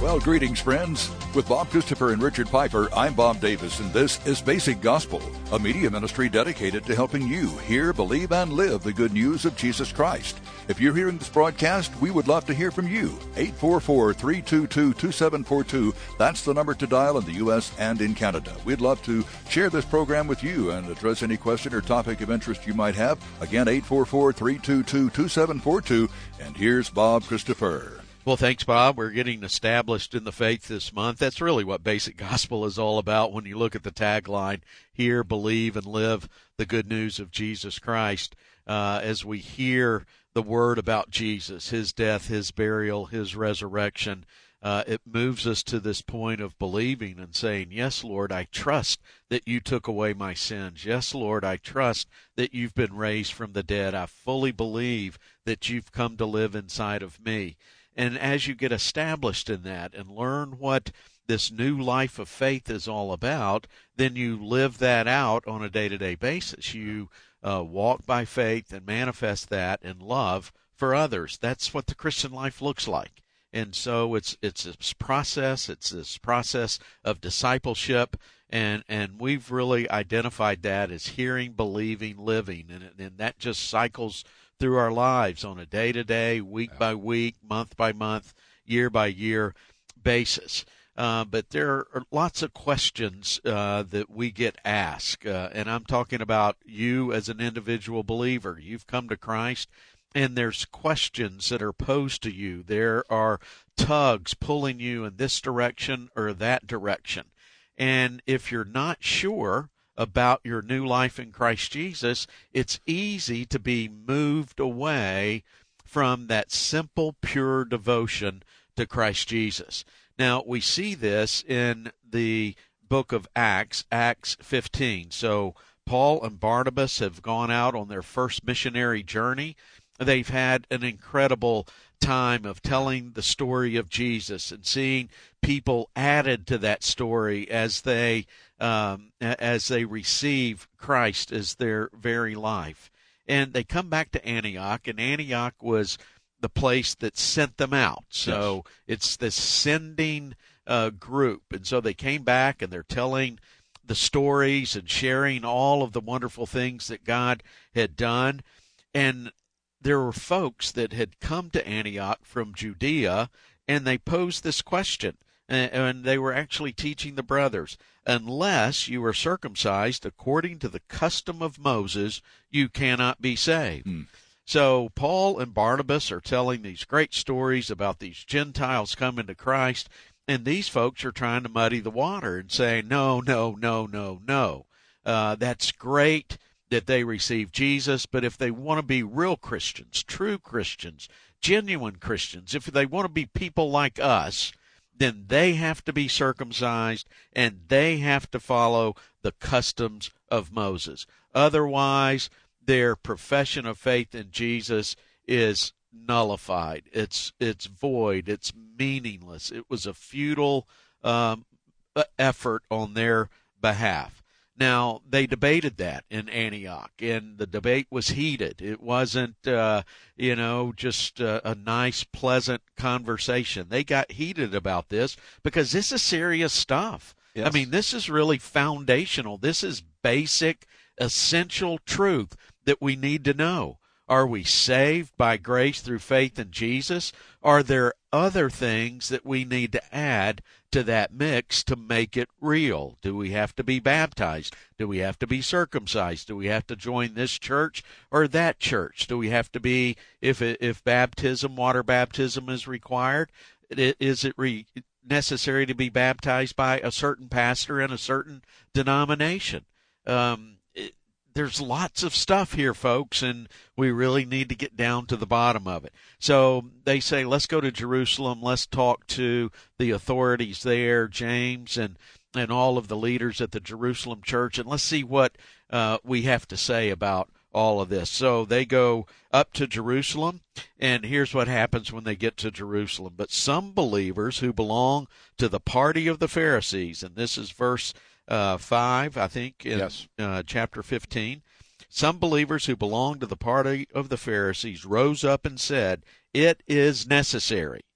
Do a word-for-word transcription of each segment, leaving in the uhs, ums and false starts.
Well, greetings, friends. With Bob Christopher and Richard Piper, I'm Bob Davis, and this is Basic Gospel, a media ministry dedicated to helping you hear, believe, and live the good news of Jesus Christ. If you're hearing this broadcast, we would love to hear from you. eight four four, three two two, two seven four two. That's the number to dial in the U S and in Canada. We'd love to share this program with you and address any question or topic of interest you might have. Again, eight four four, three two two, two seven four two. And here's Bob Christopher. Well, thanks, Bob. We're getting established in the faith this month. That's really what Basic Gospel is all about when you look at the tagline, hear, believe, and live the good news of Jesus Christ. Uh, as we hear the word about Jesus, his death, his burial, his resurrection, uh, it moves us to this point of believing and saying, yes, Lord, I trust that you took away my sins. Yes, Lord, I trust that you've been raised from the dead. I fully believe that you've come to live inside of me. And as you get established in that and learn what this new life of faith is all about, then you live that out on a day-to-day basis. You uh, walk by faith and manifest that in love for others. That's what the Christian life looks like. And so it's it's this process. It's this process of discipleship, and and we've really identified that as hearing, believing, living, and and that just cycles through our lives on a day-to-day, week-by-week, month-by-month, year-by-year basis. Uh, but there are lots of questions uh, that we get asked, uh, and I'm talking about you as an individual believer. You've come to Christ, and there's questions that are posed to you. There are tugs pulling you in this direction or that direction. And if you're not sure about your new life in Christ Jesus, it's easy to be moved away from that simple, pure devotion to Christ Jesus. Now, we see this in the book of Acts, Acts fifteen. So Paul and Barnabas have gone out on their first missionary journey. They've had an incredible time of telling the story of Jesus and seeing people added to that story as they um, as they receive Christ as their very life. And they come back to Antioch, and Antioch was the place that sent them out. So yes. It's this sending uh, group. And so they came back, and they're telling the stories and sharing all of the wonderful things that God had done. And there were folks that had come to Antioch from Judea, and they posed this question, and they were actually teaching the brothers, unless you are circumcised according to the custom of Moses, you cannot be saved. Mm. So Paul and Barnabas are telling these great stories about these Gentiles coming to Christ, and these folks are trying to muddy the water and saying, no, no, no, no, no. Uh, that's great that they receive Jesus, but if they want to be real Christians, true Christians, genuine Christians, if they want to be people like us, then they have to be circumcised and they have to follow the customs of Moses. Otherwise, their profession of faith in Jesus is nullified. It's it's void. It's meaningless. It was a futile um, effort on their behalf. Now, they debated that in Antioch, and the debate was heated. It wasn't, uh, you know, just a, a nice, pleasant conversation. They got heated about this because this is serious stuff. Yes. I mean, this is really foundational. This is basic, essential truth that we need to know. Are we saved by grace through faith in Jesus? Are there other things that we need to add to that mix to make it real? Do we have to be baptized? Do we have to be circumcised? Do we have to join this church or that church? Do we have to be, if it, if baptism, water baptism is required, is it re, necessary to be baptized by a certain pastor in a certain denomination? Um, it, There's lots of stuff here, folks, and we really need to get down to the bottom of it. So they say, let's go to Jerusalem. Let's talk to the authorities there, James and, and all of the leaders at the Jerusalem church, and let's see what uh, we have to say about all of this. So they go up to Jerusalem, and here's what happens when they get to Jerusalem. But some believers who belong to the party of the Pharisees, and this is verse Uh, five, I think, in yes. uh, chapter fifteen. Some believers who belonged to the party of the Pharisees rose up and said, "It is necessary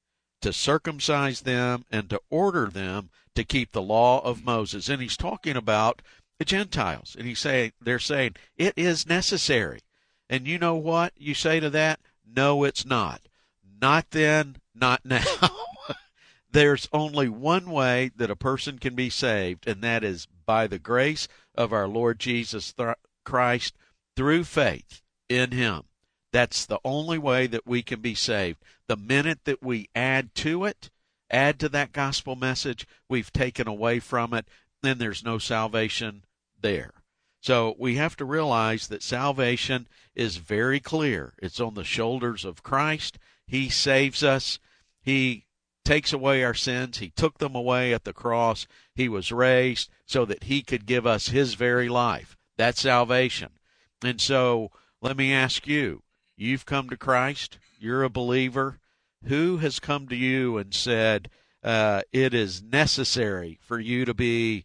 to circumcise them and to order them to keep the law of Moses. And he's talking about the Gentiles. And he's saying, they're saying, it is necessary. And you know what you say to that? No, it's not. Not then, not now. There's only one way that a person can be saved, and that is by the grace of our Lord Jesus Christ through faith in him. That's the only way that we can be saved. The minute that we add to it, add to that gospel message, we've taken away from it, then there's no salvation there. So we have to realize that salvation is very clear. It's on the shoulders of Christ. He saves us. He takes away our sins. He took them away at the cross. He was raised so that he could give us his very life. That's salvation. And so let me ask you, you've come to Christ. You're a believer. Who has come to you and said, uh, it is necessary for you to be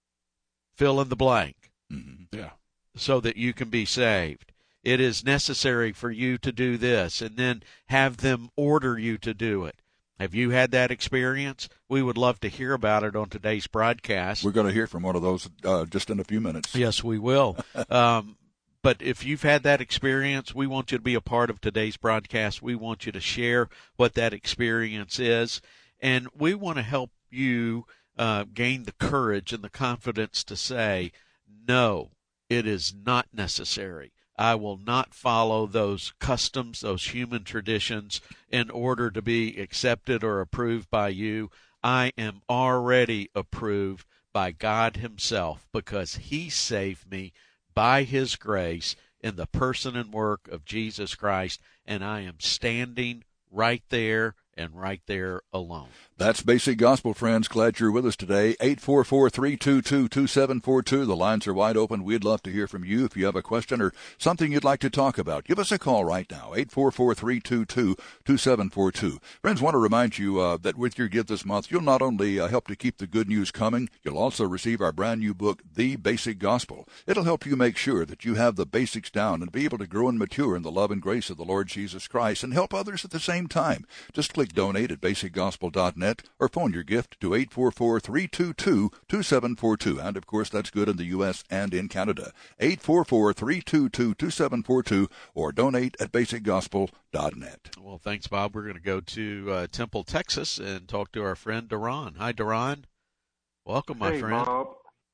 fill in the blank? Mm-hmm. Yeah. So that you can be saved. It is necessary for you to do this, and then have them order you to do it. Have you had that experience? We would love to hear about it on today's broadcast. We're going to hear from one of those uh, just in a few minutes. Yes, we will. um, but if you've had that experience, we want you to be a part of today's broadcast. We want you to share what that experience is, and we want to help you uh, gain the courage and the confidence to say, no, it is not necessary. I will not follow those customs, those human traditions, in order to be accepted or approved by you. I am already approved by God himself because he saved me by his grace in the person and work of Jesus Christ, and I am standing right there and right there alone. That's Basic Gospel, friends. Glad you're with us today. eight four four, three two two, two seven four two. The lines are wide open. We'd love to hear from you. If you have a question or something you'd like to talk about, give us a call right now, eight four four, three two two, two seven four two. Friends, want to remind you uh, that with your gift this month, you'll not only uh, help to keep the good news coming, you'll also receive our brand new book, The Basic Gospel. It'll help you make sure that you have the basics down and be able to grow and mature in the love and grace of the Lord Jesus Christ and help others at the same time. Just click donate at basic gospel dot net or phone your gift to eight four four, three two two, two seven four two. And, of course, that's good in the U S and in Canada. eight four four, three two two, two seven four two or donate at basic gospel dot net. Well, thanks, Bob. We're going to go to uh, Temple, Texas, and talk to our friend Duran. Hi, Duran. Welcome, my hey, friend. Bob.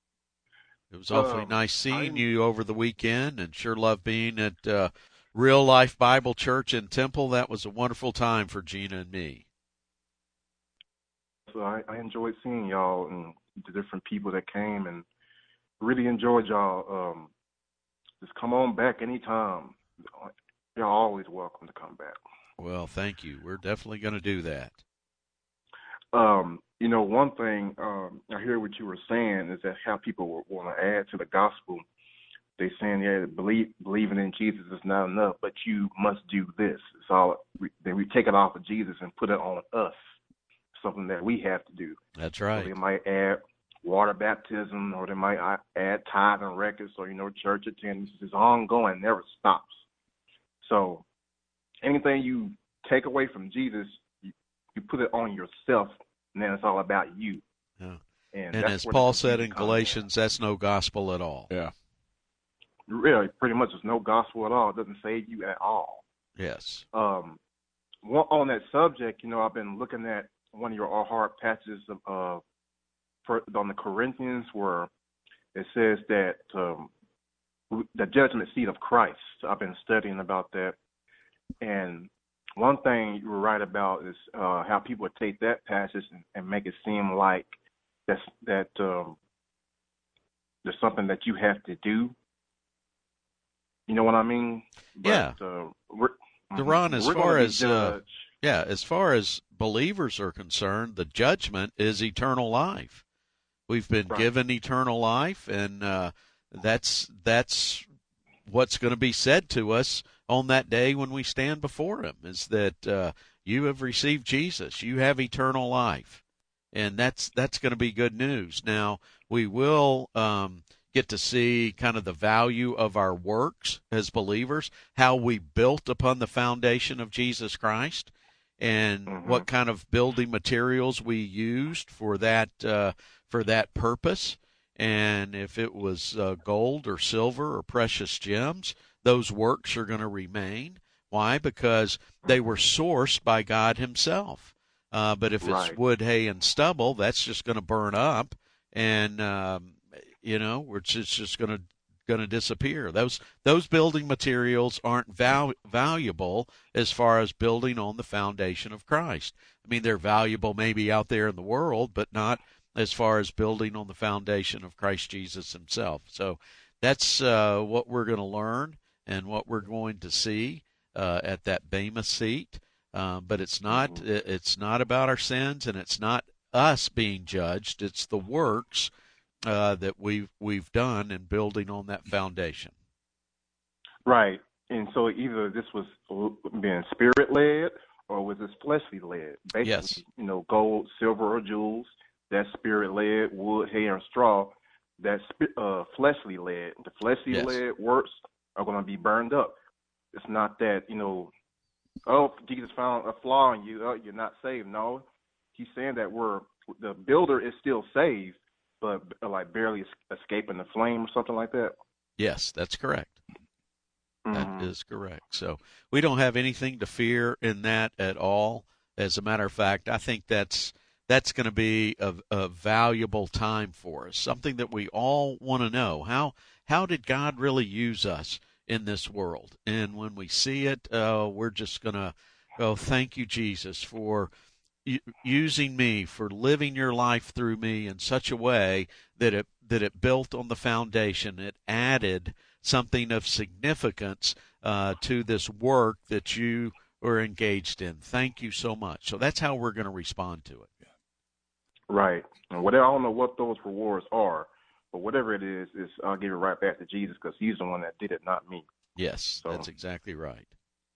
It was awfully um, nice seeing I'm... you over the weekend, and sure love being at uh, Real Life Bible Church in Temple. That was a wonderful time for Gina and me. So I, I enjoyed seeing y'all and the different people that came, and really enjoyed y'all. Um, just come on back anytime. You're always welcome to come back. Well, thank you. We're definitely going to do that. Um, you know, one thing um, I hear what you were saying is that how people want to add to the gospel. They're saying, yeah, believe, believing in Jesus is not enough, but you must do this. It's all. Then we take it off of Jesus and put it on us. Something that we have to do. That's right. So they might add water baptism, or they might add tithe and records, or, you know, church attendance. It's ongoing, never stops. So anything you take away from Jesus, you, you put it on yourself, and then it's all about you. Yeah. And, and as Paul said in Galatians, in. That's no gospel at all. Yeah. Really, pretty much it's no gospel at all. It doesn't save you at all. Yes. Um, on that subject, you know, I've been looking at one of your hard passages of, uh, for, on the Corinthians, where it says that um, the judgment seat of Christ. I've been studying about that, and one thing you were right about is uh, how people would take that passage and, and make it seem like that's, that um, there's something that you have to do. You know what I mean? But, yeah. Uh, we're, Duran, as we're far as uh, yeah, as far as believers are concerned, the judgment is eternal life. We've been right. given eternal life, and uh, that's that's what's going to be said to us on that day when we stand before Him. Is that uh, you have received Jesus, you have eternal life, and that's that's going to be good news. Now we will. Um, get to see kind of the value of our works as believers, how we built upon the foundation of Jesus Christ. and Mm-hmm. what kind of building materials we used for that uh, for that purpose. And if it was uh, gold or silver or precious gems, those works are going to remain. Why? Because they were sourced by God himself. Uh, but if Right. it's wood, hay, and stubble, that's just going to burn up, and um, you know, it's, it's just going to going to disappear. Those those building materials aren't val- valuable as far as building on the foundation of Christ. I mean, they're valuable maybe out there in the world, but not as far as building on the foundation of Christ Jesus himself. So that's uh, what we're going to learn and what we're going to see uh, at that Bema seat. Um, but it's not Mm-hmm. it's not about our sins, and it's not us being judged. It's the works uh, that we've we've done in building on that foundation. Right. And so either this was being spirit led or was this fleshly led? Basically, Yes. you know, gold, silver, or jewels, that's spirit led. Wood, hay, and straw, that's uh, fleshly led. The fleshly Yes. led works are going to be burned up. It's not that, you know, oh, Jesus found a flaw in you, oh, you're not saved. No, he's saying that we're the builder is still saved, but uh, like barely es- escaping the flame or something like that. Yes, that's correct. That Mhm. is correct. So we don't have anything to fear in that at all. As a matter of fact, I think that's that's going to be a, a valuable time for us, something that we all want to know. How how did God really use us in this world? And when we see it, uh, we're just going to go, thank you, Jesus, for u- using me, for living your life through me in such a way that it that it built on the foundation. It added something of significance uh, to this work that you were engaged in. Thank you so much. So that's how we're going to respond to it. Right. And whatever, I don't know what those rewards are, but whatever it is, is I'll give it right back to Jesus because he's the one that did it, not me. Yes, So. that's exactly right.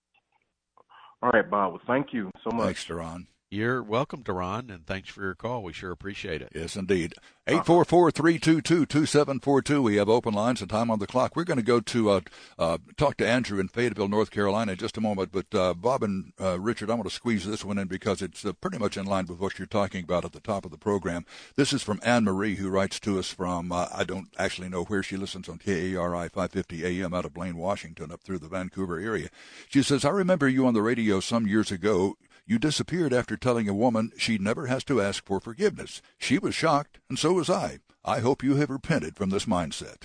All right, Bob. Well, thank you so much. Thanks, Deron. You're welcome, Deron, and thanks for your call. We sure appreciate it. Yes, indeed. eight four four, three two two, two seven four two. We have open lines and time on the clock. We're going to go to uh, uh, talk to Andrew in Fayetteville, North Carolina in just a moment. But uh, Bob and uh, Richard, I'm going to squeeze this one in because it's uh, pretty much in line with what you're talking about at the top of the program. This is from Anne Marie, who writes to us from, uh, I don't actually know where she listens on K A R I five fifty A M out of Blaine, Washington, up through the Vancouver area. She says, I remember you on the radio some years ago. You disappeared after telling a woman she never has to ask for forgiveness. She was shocked, and so was I. I hope you have repented from this mindset.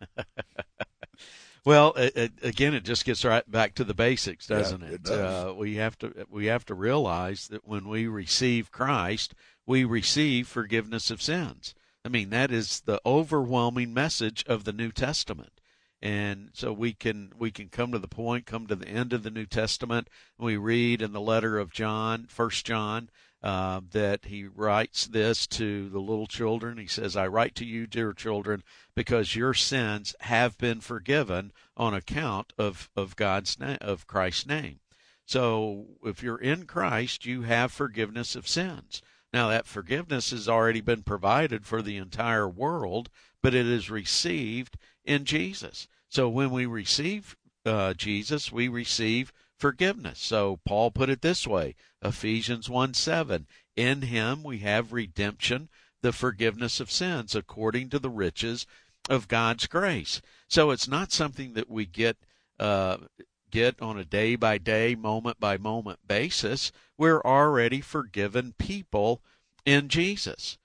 Well, it, it, again, it just gets right back to the basics, doesn't Yeah, it? it does. Uh, we have to we have to realize that when we receive Christ, we receive forgiveness of sins. I mean, that is the overwhelming message of the New Testament. And so we can we can come to the point, come to the end of the New Testament. We read in the letter of John, First John, uh, that he writes this to the little children. He says, I write to you, dear children, because your sins have been forgiven on account of, of God's name, of Christ's name. So if you're in Christ, you have forgiveness of sins. Now, that forgiveness has already been provided for the entire world, but it is received in Jesus. So when we receive uh, Jesus, we receive forgiveness. So Paul put it this way, Ephesians one seven, in him we have redemption, the forgiveness of sins, according to the riches of God's grace. So it's not something that we get uh, get on a day-by-day, moment-by-moment basis. We're already forgiven people in Jesus.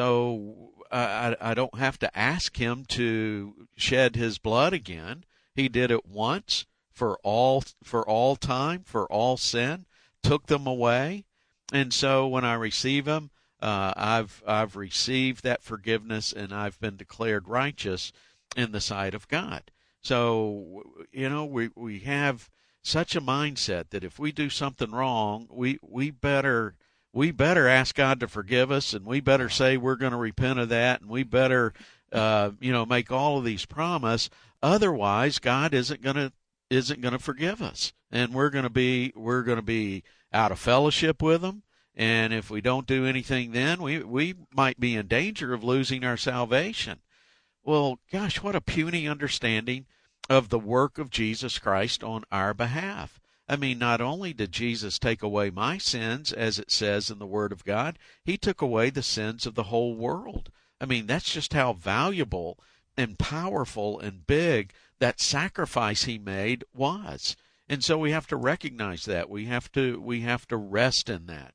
So I, I don't have to ask him to shed his blood again. He did it once for all for all time, for all sin, took them away. And so when I receive him, uh, I've I've received that forgiveness, and I've been declared righteous in the sight of God. So, you know, we we have such a mindset that if we do something wrong, we we better we better ask God to forgive us, and we better say we're going to repent of that, and we better uh, you know make all of these promises. Otherwise, God isn't going to isn't going to forgive us, and we're going to be we're going to be out of fellowship with Him. And if we don't do anything, then we we might be in danger of losing our salvation. Well, gosh, what a puny understanding of the work of Jesus Christ on our behalf. I mean, not only did Jesus take away my sins, as it says in the Word of God, he took away the sins of the whole world. I mean, that's just how valuable and powerful and big that sacrifice he made was. And so we have to recognize that. We have to we have to rest in that.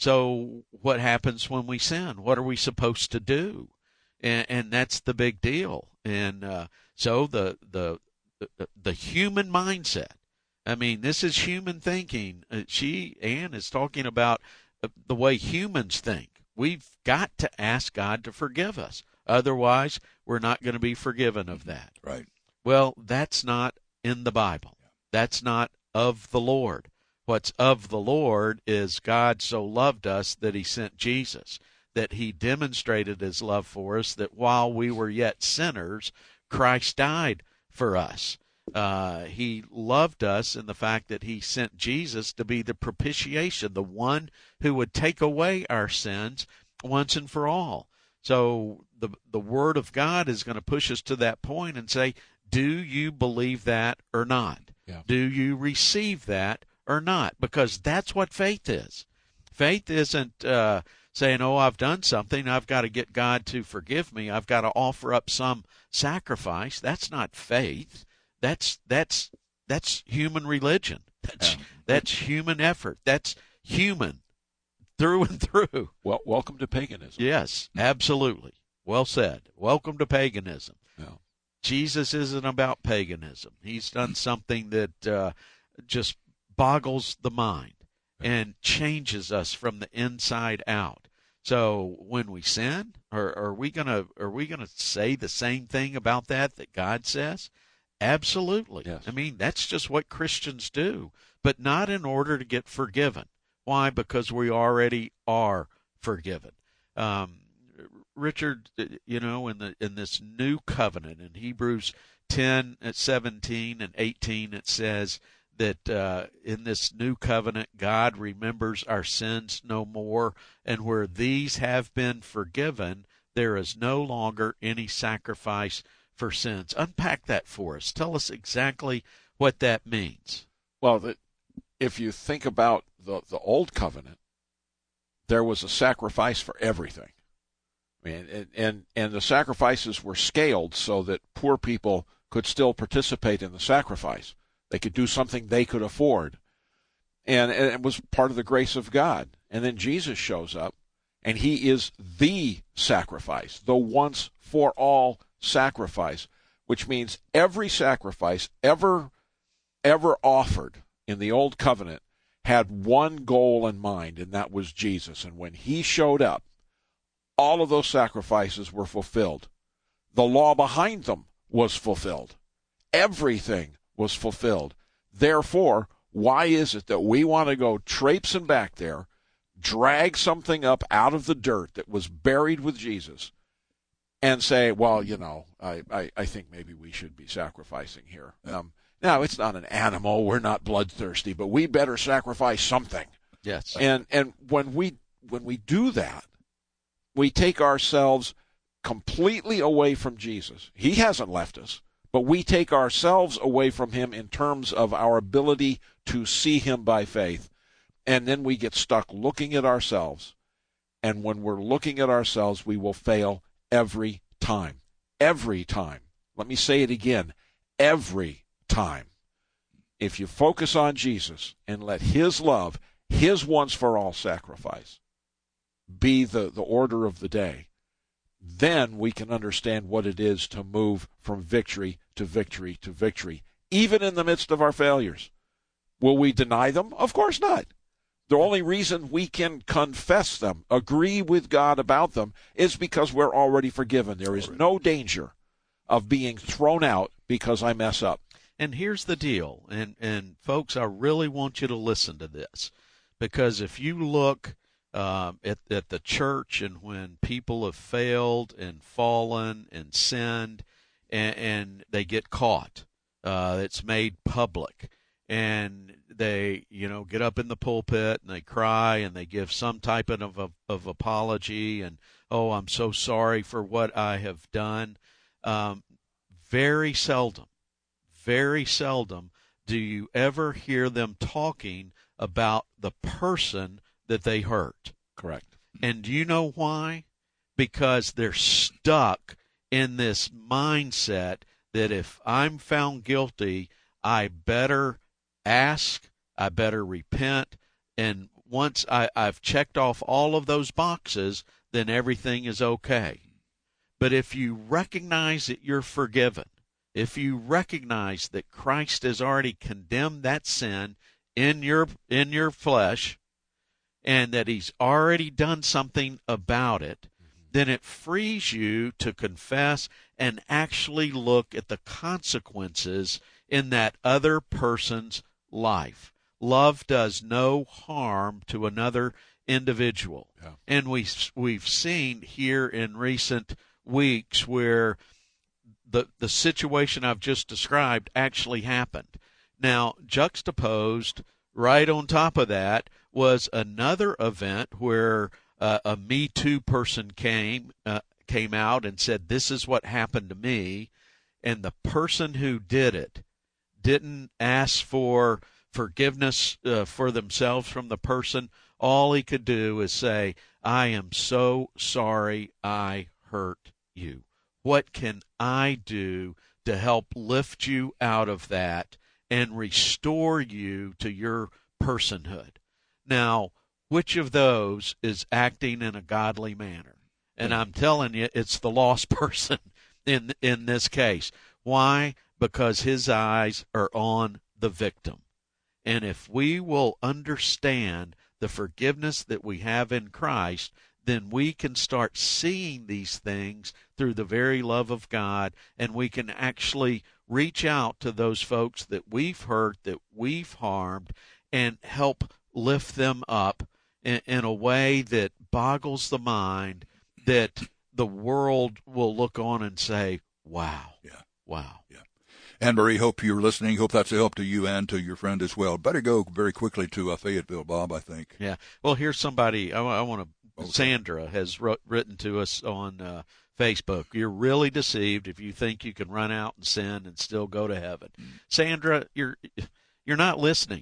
So what happens when we sin? What are we supposed to do? And, and that's the big deal. And uh, so the, the the the human mindset. I mean, this is human thinking. Uh, she, Ann, is talking about uh, the way humans think. We've got to ask God to forgive us. Otherwise, we're not going to be forgiven of that. Right. Well, that's not in the Bible. That's not of the Lord. What's of the Lord is God so loved us that he sent Jesus, that he demonstrated his love for us, that while we were yet sinners, Christ died for us. Uh, he loved us in the fact that he sent Jesus to be the propitiation, the one who would take away our sins once and for all. So the the Word of God is going to push us to that point and say, do you believe that or not? Yeah. Do you receive that or not? Because that's what faith is. Faith isn't uh, saying, oh, I've done something, I've got to get God to forgive me, I've got to offer up some sacrifice. That's not faith. That's that's that's human religion. That's Yeah. that's human effort. That's human through and through. Well, welcome to paganism. Yes, absolutely. Well said. Welcome to paganism. Yeah. Jesus isn't about paganism. He's done something that uh, just boggles the mind and changes us from the inside out. So when we sin, are, are we gonna are we gonna say the same thing about that that God says? Absolutely. Yes. I mean, that's just what Christians do, but not in order to get forgiven. Why? Because we already are forgiven. Um, Richard, you know, in the in this new covenant in Hebrews ten, seventeen, and eighteen, it says that uh, in this new covenant, God remembers our sins no more, and where these have been forgiven, there is no longer any sacrifice for sins. Unpack that for us. Tell us exactly what that means. Well, the, if you think about the, the old covenant, there was a sacrifice for everything. I mean, and, and, and the sacrifices were scaled so that poor people could still participate in the sacrifice. They could do something they could afford. And, and it was part of the grace of God. And then Jesus shows up, and he is the sacrifice, the once-for-all sacrifice, which means every sacrifice ever ever offered in the old covenant had one goal in mind, and that was Jesus. And when he showed up, all of those sacrifices were fulfilled. The law behind them was fulfilled. Everything was fulfilled. Therefore, why is it that we want to go traipsing back there, drag something up out of the dirt that was buried with Jesus, and say, well, you know, I, I, I think maybe we should be sacrificing here. Um, now, it's not an animal. We're not bloodthirsty, but we better sacrifice something. Yes. And and when we when we do that, we take ourselves completely away from Jesus. He hasn't left us, but we take ourselves away from him in terms of our ability to see him by faith. And then we get stuck looking at ourselves. And when we're looking at ourselves, we will fail every time. Every time. Let me say it again. Every time. If you focus on Jesus and let his love, his once-for-all sacrifice, be the, the order of the day, then we can understand what it is to move from victory to victory to victory, even in the midst of our failures. Will we deny them? Of course not. The only reason we can confess them, agree with God about them, is because we're already forgiven. There is no danger of being thrown out because I mess up. And here's the deal, and, and folks, I really want you to listen to this, because if you look um, at, at the church and when people have failed and fallen and sinned and, and they get caught, uh, it's made public, and they, you know, get up in the pulpit and they cry and they give some type of, of, of apology and, oh, I'm so sorry for what I have done. Um, very seldom, very seldom do you ever hear them talking about the person that they hurt? Correct. And do you know why? Because they're stuck in this mindset that if I'm found guilty, I better ask, I better repent, and once I, I've checked off all of those boxes, then everything is okay. But if you recognize that you're forgiven, if you recognize that Christ has already condemned that sin in your in your flesh, and that he's already done something about it, then it frees you to confess and actually look at the consequences in that other person's life. Love does no harm to another individual. Yeah. And we, we've seen here in recent weeks where the, the situation I've just described actually happened. Now, juxtaposed right on top of that was another event where uh, a Me Too person came uh, came out and said, this is what happened to me, and the person who did it didn't ask for forgiveness uh, for themselves from the person. All he could do is say, I am so sorry I hurt you. What can I do to help lift you out of that and restore you to your personhood? Now, which of those is acting in a godly manner? And I'm telling you, it's the lost person in in this case. Why? Because his eyes are on the victim. And if we will understand the forgiveness that we have in Christ, then we can start seeing these things through the very love of God, and we can actually reach out to those folks that we've hurt, that we've harmed, and help lift them up in, in a way that boggles the mind, that the world will look on and say, wow, yeah, wow. Yeah. Anne-Marie, hope you're listening. Hope that's a help to you and to your friend as well. Better go very quickly to uh, Fayetteville, Bob, I think. Yeah. Well, here's somebody, I, I want to, okay. Sandra has wrote, written to us on uh, Facebook. You're really deceived if you think you can run out and sin and still go to heaven. Mm. Sandra, you're you're not listening.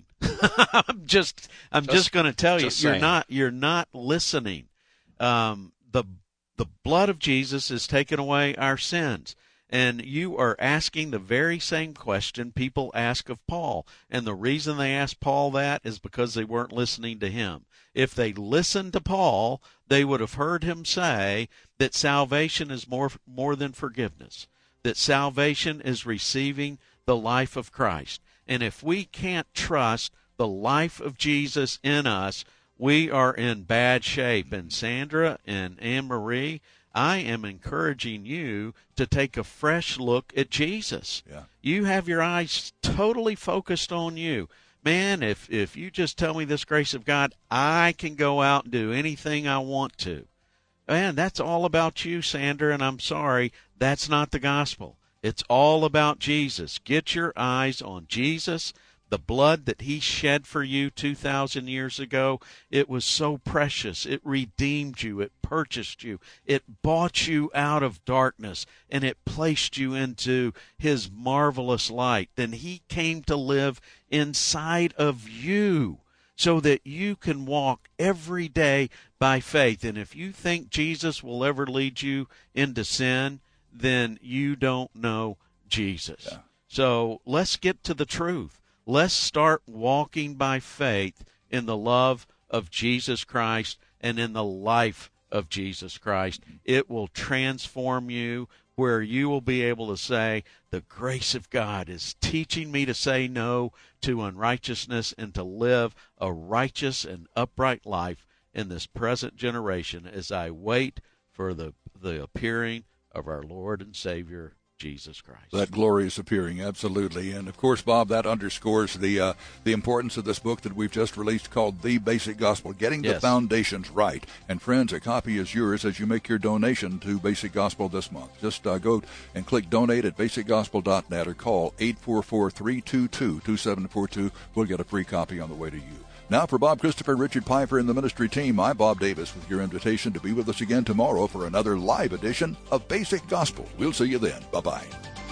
I'm just I'm just, just going to tell you, saying. you're not you're not listening. Um, the the blood of Jesus has taken away our sins. And you are asking the very same question people ask of Paul. And the reason they asked Paul that is because they weren't listening to him. If they listened to Paul, they would have heard him say that salvation is more, more than forgiveness, that salvation is receiving the life of Christ. And if we can't trust the life of Jesus in us, we are in bad shape. And Sandra and Anne-Marie, I am encouraging you to take a fresh look at Jesus. Yeah. You have your eyes totally focused on you. Man, if, if you just tell me this grace of God, I can go out and do anything I want to. Man, that's all about you, Sandra, and I'm sorry, that's not the gospel. It's all about Jesus. Get your eyes on Jesus. The blood that he shed for you two thousand years ago, it was so precious. It redeemed you. It purchased you. It bought you out of darkness, and it placed you into his marvelous light. Then he came to live inside of you so that you can walk every day by faith. And if you think Jesus will ever lead you into sin, then you don't know Jesus. Yeah. So let's get to the truth. Let's start walking by faith in the love of Jesus Christ and in the life of Jesus Christ. It will transform you where you will be able to say, the grace of God is teaching me to say no to unrighteousness and to live a righteous and upright life in this present generation as I wait for the, the appearing of our Lord and Savior, Jesus Christ. That glorious appearing, absolutely. And, of course, Bob, that underscores the uh, the importance of this book that we've just released called The Basic Gospel, Getting yes. the Foundations Right. And, friends, a copy is yours as you make your donation to Basic Gospel this month. Just uh, go and click donate at basic gospel dot net or call eight four four, three two two, two seven four two. We'll get a free copy on the way to you. Now, for Bob Christopher, Richard Piper, and the ministry team, I'm Bob Davis with your invitation to be with us again tomorrow for another live edition of Basic Gospel. We'll see you then. Bye-bye.